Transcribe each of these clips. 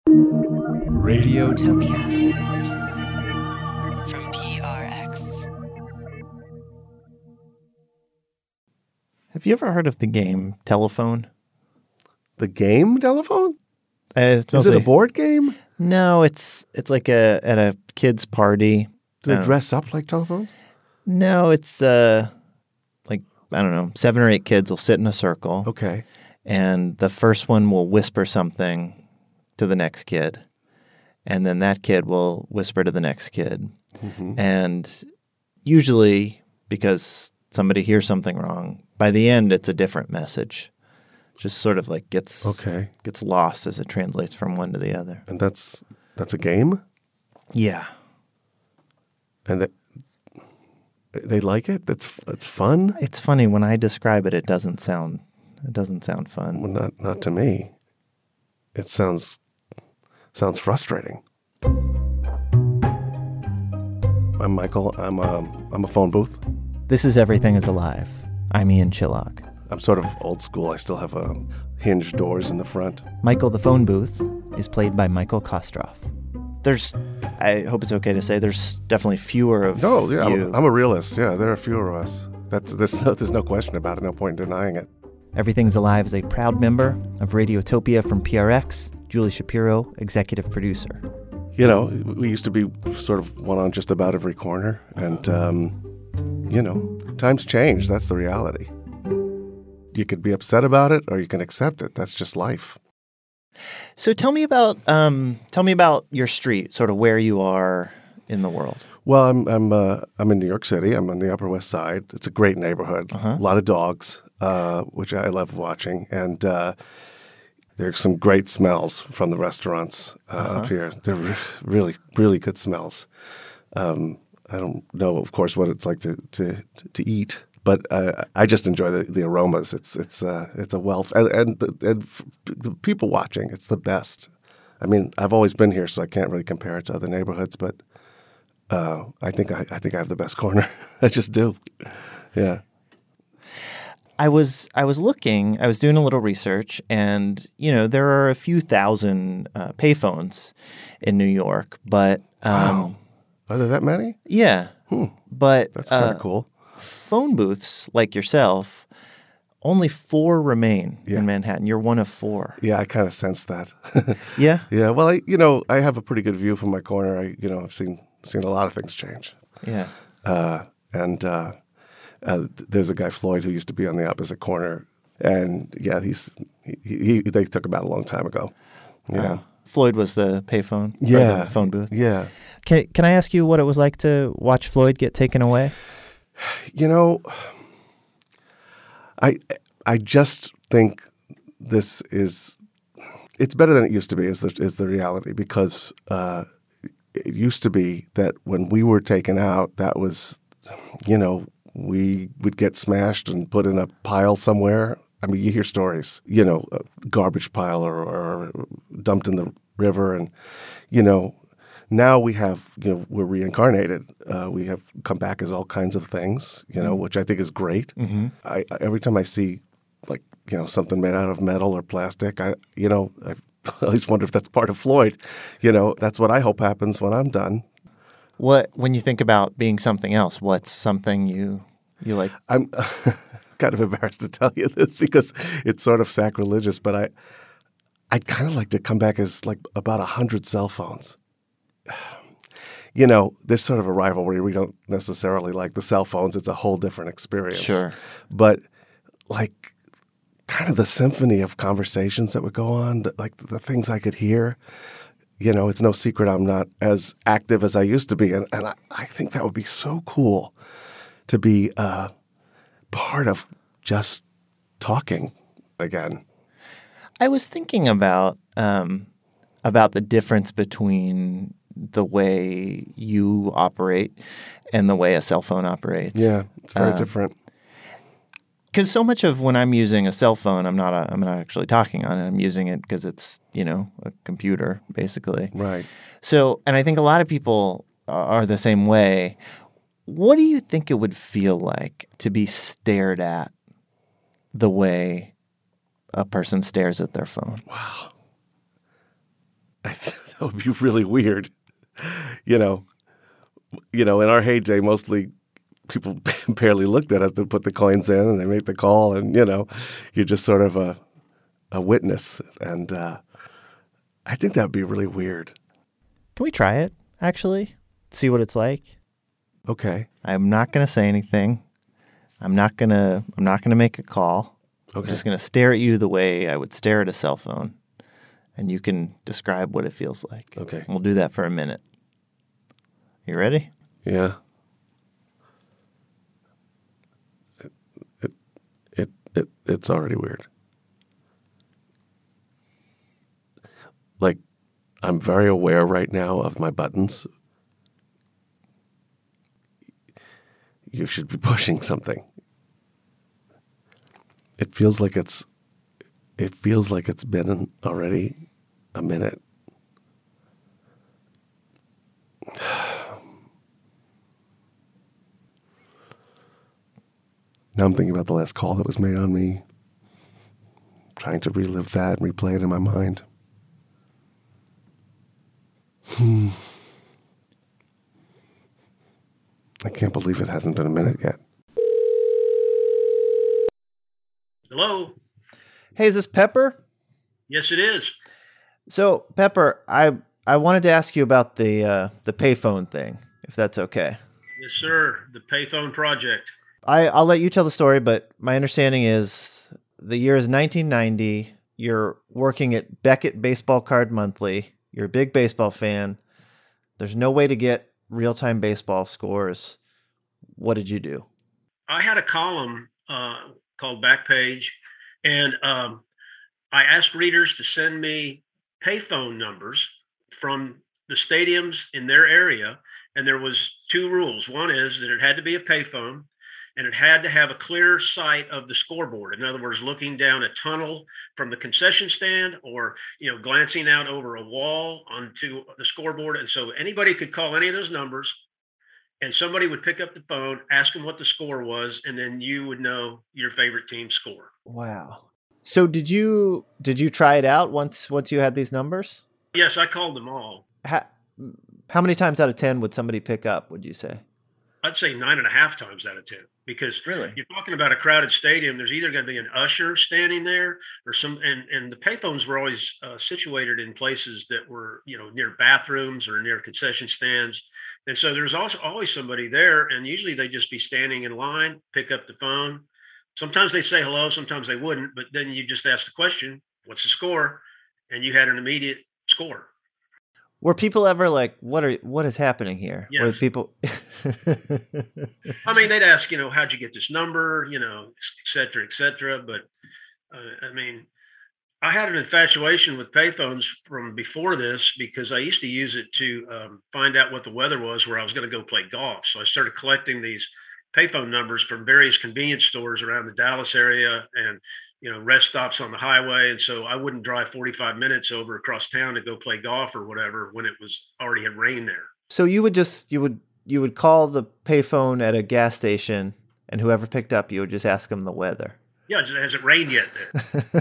Radiotopia from PRX. Have you ever heard of the game Telephone? The game telephone? It's Is it a mostly- board game? No, it's like at a kid's party. Do they dress up like telephones? No, it's like, I don't know, 7 or 8 kids will sit in a circle. Okay. And the first one will whisper something to the next kid. And then that kid will whisper to the next kid. Mm-hmm. And usually, because somebody hears something wrong, by the end it's a different message. Just sort of like gets lost as it translates from one to the other. And that's a game? Yeah. And they like it? It's fun? It's funny when I describe it, it doesn't sound fun. Well, not to me. It sounds frustrating. I'm Michael. I'm a phone booth. This is Everything is Alive. I'm Ian Chillock. I'm sort of old school. I still have hinged doors in the front. Michael the phone booth is played by Michael Kostroff. I hope it's okay to say, there's definitely fewer of you. I'm a realist. Yeah, there are fewer of us. There's no question about it. No point in denying it. Everything's Alive is a proud member of Radiotopia from PRX. Julie Shapiro, executive producer. You know, we used to be sort of one on just about every corner. And, times change. That's the reality. You could be upset about it or you can accept it. That's just life. So tell me about your street, sort of where you are in the world. Well, I'm in New York City. I'm on the Upper West Side. It's a great neighborhood. A lot of dogs, which I love watching, and there's some great smells from the restaurants up here. They're really, really good smells. I don't know, of course, what it's like to eat, but I just enjoy the aromas. It's a wealth, and the people watching. It's the best. I mean, I've always been here, so I can't really compare it to other neighborhoods, but I think I have the best corner. I just do. Yeah. I was doing a little research, and there are a few thousand payphones in New York, but wow. Are there that many? Yeah. But that's kind of cool. Phone booths like yourself, only 4 remain in Manhattan. You're one of 4. Yeah, I kind of sense that. Yeah. Yeah. Well, I have a pretty good view from my corner. I've seen a lot of things change. Yeah. There's a guy, Floyd, who used to be on the opposite corner, and yeah, they took him out a long time ago. Yeah. Floyd was the payphone. Yeah. Or the phone booth. Yeah. Can I ask you what it was like to watch Floyd get taken away? I just think it's better than it used to be is the reality, because it used to be that when we were taken out, that was, we would get smashed and put in a pile somewhere. I mean, you hear stories, a garbage pile or dumped in the river. And, now we have, we're reincarnated. We have come back as all kinds of things, which I think is great. Mm-hmm. Every time I see, like, something made out of metal or plastic, I always wonder if that's part of Floyd. That's what I hope happens when I'm done. When you think about being something else, what's something you like? I'm kind of embarrassed to tell you this because it's sort of sacrilegious, but I'd kind of like to come back as like about 100 cell phones. There's sort of a rivalry. We don't necessarily like the cell phones. It's a whole different experience. Sure. But like kind of the symphony of conversations that would go on, like the things I could hear. It's no secret I'm not as active as I used to be. And I think that would be so cool to be part of just talking again. I was thinking about the difference between the way you operate and the way a cell phone operates. Yeah, it's very different. Because so much of when I'm using a cell phone, I'm not actually talking on it. I'm using it because it's a computer basically. Right. So, and I think a lot of people are the same way. What do you think it would feel like to be stared at the way a person stares at their phone? Wow. that would be really weird. You know, in our heyday, mostly people barely looked at us to put the coins in, and they make the call, and you're just sort of a witness. And I think that'd be really weird. Can we try it? Actually, see what it's like. Okay. I'm not going to say anything. I'm not gonna make a call. Okay. I'm just gonna stare at you the way I would stare at a cell phone, and you can describe what it feels like. Okay. We'll do that for a minute. You ready? Yeah. It's already weird. Like, I'm very aware right now of my buttons. You should be pushing something. It feels like it's been already a minute. Now I'm thinking about the last call that was made on me, trying to relive that and replay it in my mind. I can't believe it hasn't been a minute yet. Hello? Hey, is this Pepper? Yes, it is. So, Pepper, I wanted to ask you about the payphone thing, if that's okay. Yes, sir. The Payphone Project. I'll let you tell the story, but my understanding is the year is 1990. You're working at Beckett Baseball Card Monthly. You're a big baseball fan. There's no way to get real-time baseball scores. What did you do? I had a column called Backpage, and I asked readers to send me payphone numbers from the stadiums in their area, and there was two rules. One is that it had to be a payphone, and it had to have a clear sight of the scoreboard. In other words, looking down a tunnel from the concession stand, or glancing out over a wall onto the scoreboard. And so anybody could call any of those numbers, and somebody would pick up the phone, ask them what the score was, and then you would know your favorite team's score. Wow. So did you try it out once you had these numbers? Yes, I called them all. How many times out of 10 would somebody pick up, would you say? I'd say 9.5 times out of 10, because Really? You're talking about a crowded stadium. There's either going to be an usher standing there, or and the payphones were always situated in places that were, near bathrooms or near concession stands. And so there's also always somebody there, and usually they'd just be standing in line, pick up the phone. Sometimes they say hello, sometimes they wouldn't, but then you just ask the question, what's the score? And you had an immediate score. Were people ever like, what is happening here? Yes. Were people? I mean, they'd ask, how'd you get this number, et cetera, et cetera. But I had an infatuation with payphones from before this, because I used to use it to find out what the weather was where I was going to go play golf. So I started collecting these payphone numbers from various convenience stores around the Dallas area, and rest stops on the highway. And so I wouldn't drive 45 minutes over across town to go play golf or whatever when it was already had rained there. So you would call the payphone at a gas station, and whoever picked up, you would just ask them the weather. Yeah, has it rained yet there?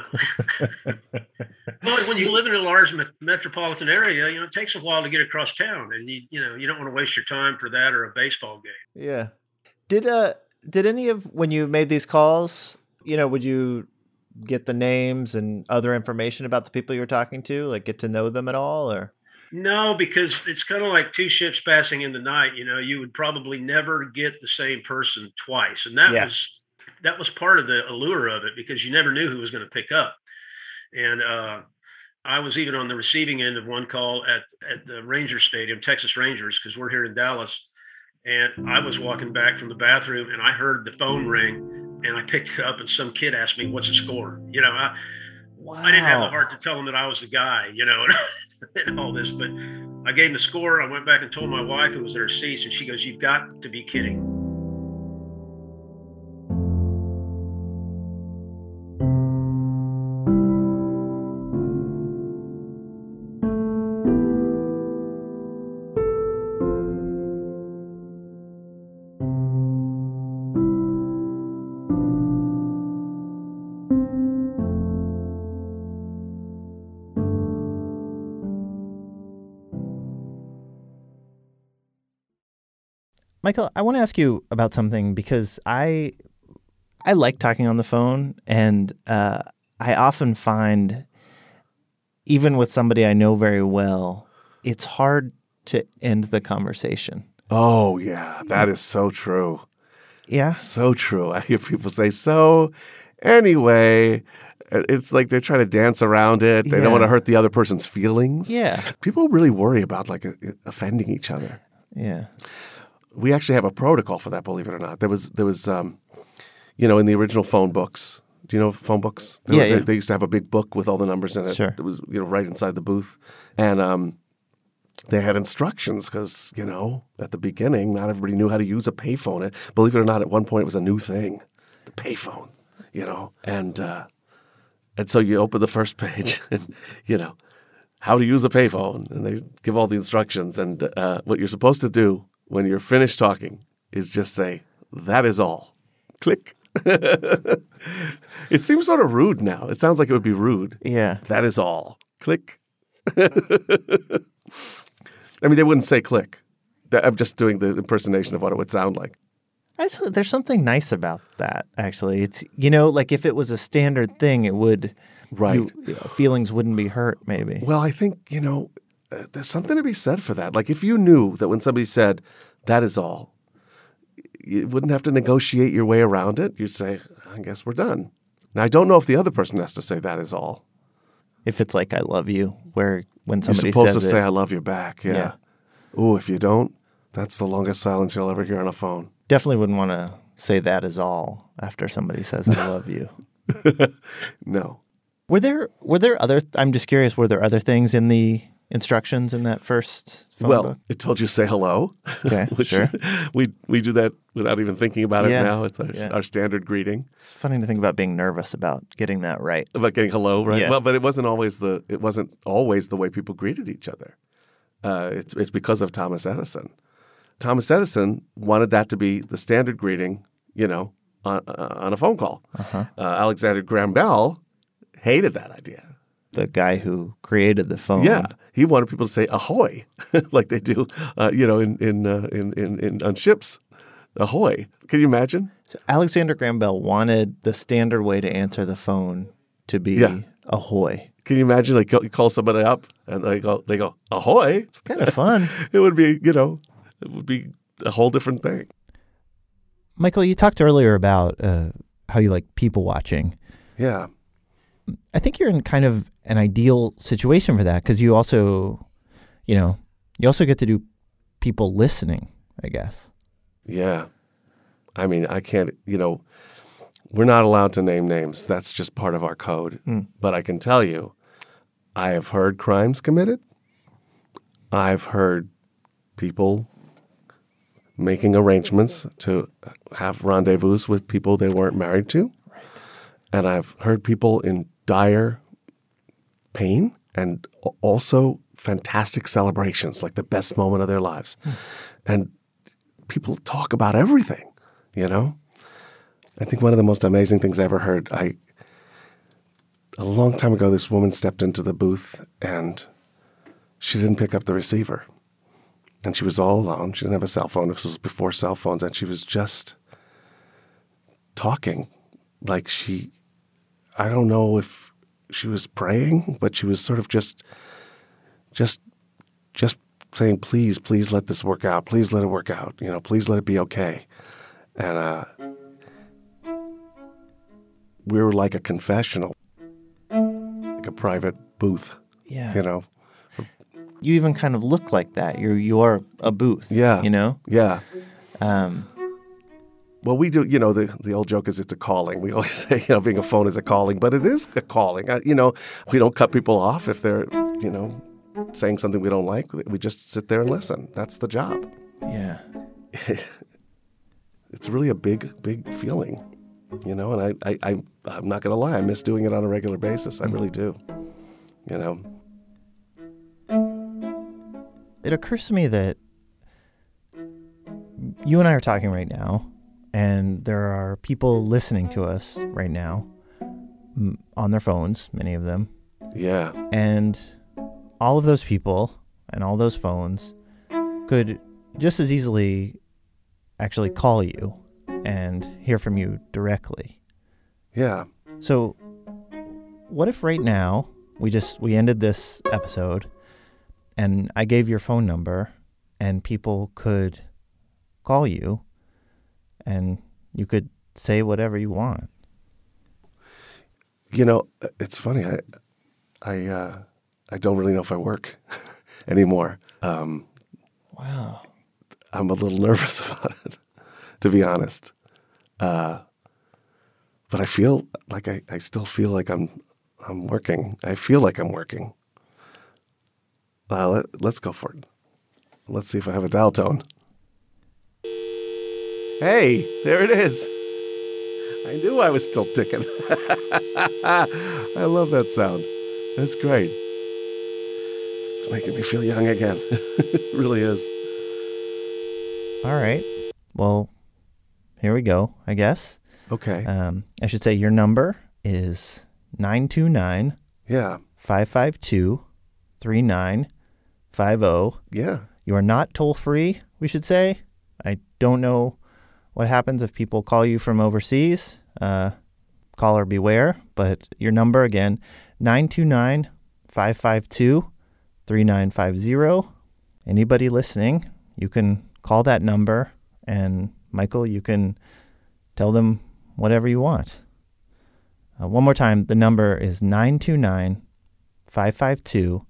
Well, when you live in a large metropolitan area, it takes a while to get across town, and you don't want to waste your time for that or a baseball game. Yeah. Did any of, when you made these calls, would you get the names and other information about the people you were talking to, like get to know them at all, or? No, because it's kind of like two ships passing in the night. You would probably never get the same person twice. And that was part of the allure of it, because you never knew who was going to pick up. And I was even on the receiving end of one call at the Ranger Stadium, Texas Rangers, because we're here in Dallas. And I was walking back from the bathroom, and I heard the phone ring. And I picked it up, and some kid asked me, what's the score? Wow. I didn't have the heart to tell him that I was the guy, and all this. But I gave him the score. I went back and told my wife, who was at her seats, and she goes, you've got to be kidding. Michael, I want to ask you about something because I like talking on the phone, and I often find, even with somebody I know very well, it's hard to end the conversation. Oh, yeah, that is so true. Yeah. So true. I hear people say, so anyway, it's like they're trying to dance around it. They don't want to hurt the other person's feelings. Yeah. People really worry about like offending each other. Yeah. We actually have a protocol for that, believe it or not. There was in the original phone books. Do you know phone books? They used to have a big book with all the numbers in it. Sure. It was, right inside the booth. And they had instructions because, at the beginning, not everybody knew how to use a payphone. Believe it or not, at one point it was a new thing, the payphone, And so you open the first page and, how to use a payphone. And they give all the instructions. And what you're supposed to do when you're finished talking is just say, that is all. Click. It seems sort of rude now. It sounds like it would be rude. Yeah. That is all. Click. I mean, they wouldn't say click. I'm just doing the impersonation of what it would sound like. Actually, there's something nice about that, actually. It's, like if it was a standard thing, it would, right. Feelings wouldn't be hurt, maybe. Well, I think, there's something to be said for that. Like if you knew that when somebody said, that is all, you wouldn't have to negotiate your way around it. You'd say, I guess we're done. Now, I don't know if the other person has to say that is all. If it's like, I love you, where when somebody says it. You're supposed to say, I love you back. Yeah. Ooh, if you don't, that's the longest silence you'll ever hear on a phone. Definitely wouldn't want to say that is all after somebody says, I love you. No. Were there other, I'm just curious, were there other things in the instructions in that first phone book? It told you to say hello. Okay, sure. We do that without even thinking about it now. It's our standard greeting. It's funny to think about being nervous about getting that right. About getting hello, right? Yeah. Well, but it wasn't always the way people greeted each other. It's because of Thomas Edison. Thomas Edison wanted that to be the standard greeting, on a phone call. Uh-huh. Alexander Graham Bell hated that idea. The guy who created the phone. Yeah, he wanted people to say "ahoy," like they do, in on ships. Ahoy! Can you imagine? So Alexander Graham Bell wanted the standard way to answer the phone to be ahoy. Can you imagine? Like you call somebody up and they go ahoy. It's kind of fun. It would be, it would be a whole different thing. Michael, you talked earlier about how you like people watching. Yeah. I think you're in kind of an ideal situation for that because you also, get to do people listening, I guess. Yeah. I mean, I can't, we're not allowed to name names. That's just part of our code. But I can tell you, I have heard crimes committed. I've heard people making arrangements to have rendezvous with people they weren't married to. Right. And I've heard people in dire pain and also fantastic celebrations, like the best moment of their lives. And people talk about everything, I think one of the most amazing things I ever heard, a long time ago, this woman stepped into the booth and she didn't pick up the receiver. And she was all alone. She didn't have a cell phone. This was before cell phones. And she was just talking like I don't know if she was praying, but she was sort of just saying, please let this work out. Please let it work out. Please let it be okay. And we were like a confessional, like a private booth. Yeah. You even kind of look like that. You're a booth. Yeah. Yeah. Well, we do, the old joke is it's a calling. We always say, being a phone is a calling, but it is a calling. We don't cut people off if they're, saying something we don't like. We just sit there and listen. That's the job. Yeah. It's really a big, big feeling, and I'm not going to lie. I miss doing it on a regular basis. I really do, It occurs to me that you and I are talking right now, and there are people listening to us right now on their phones, many of them. Yeah. And all of those people and all those phones could just as easily actually call you and hear from you directly. Yeah. So what if right now we ended this episode and I gave your phone number and people could call you and you could say whatever you want? You know, it's funny. I don't really know if I work anymore. Wow. I'm a little nervous about it, to be honest. But I feel like I still feel like I'm working. I feel like I'm working. Let's go for it. Let's see if I have a dial tone. Hey, there it is. I knew I was still ticking. I love that sound. That's great. It's making me feel young again. It really is. All right. Well, here we go, I guess. Okay. I should say your number is 929 Yeah. 552 3950. Yeah. You are not toll free, we should say. I don't know what happens if people call you from overseas. Caller beware. But your number again, 929 552 3950. Anybody listening, you can call that number, and Michael, you can tell them whatever you want. One more time, the number is 929 552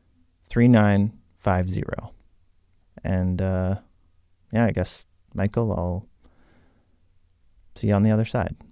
3950. And yeah, I guess, Michael, I'll see you on the other side.